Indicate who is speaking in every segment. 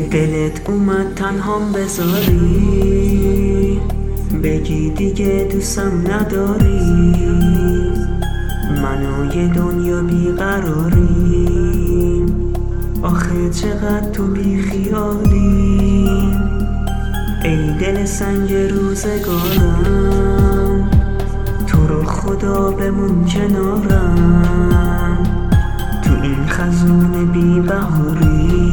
Speaker 1: دلت اومد تنهام بذاری، بگی دیگه دوستم نداری، من و یه دنیا بیقراری. آخه چقدر تو بیخیالی، ای دل سنگ روزگارم، تو رو خدا بمون کنارم، تو این خزون بی بهاری،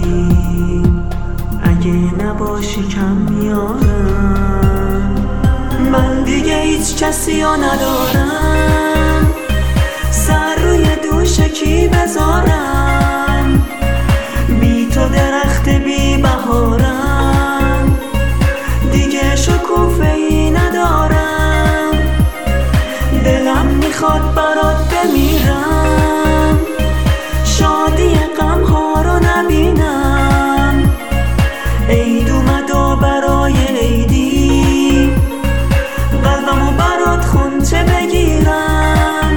Speaker 1: اگه نباشی کم میارم. من دیگه هیچ کسی ها ندارم، سر روی دوش کی بذارم، بی تو درخت بی بهارم، دیگه شکوفه ای ندارم، دلم میخواد برات بمیرم، شادی غم ها رو نبینم، عید اومد و برای عیدی قلبمو برات خونچه بگیرم.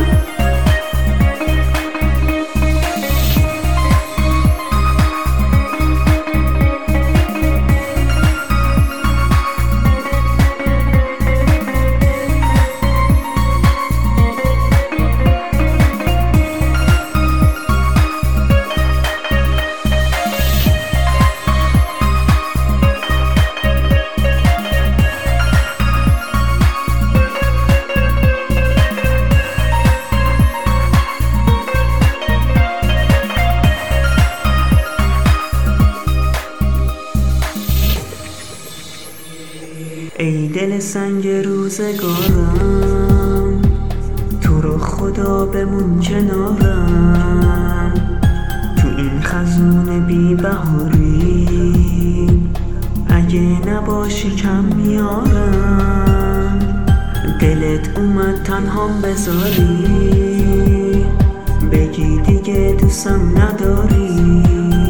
Speaker 1: ای دل سنگ روزگارم، تو رو خدا بمون کنارم، تو این خزون بی بهاری، اگه نباشی کم میارم. دلت اومد تنهام بذاری، بگی دیگه دوستم نداری،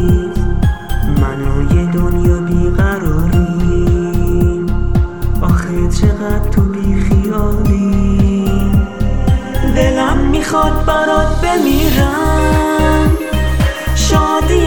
Speaker 1: منو یه دنیا بیقراری، چقدر تو بیخیالی، دلم میخواد برات بمیرم، شادی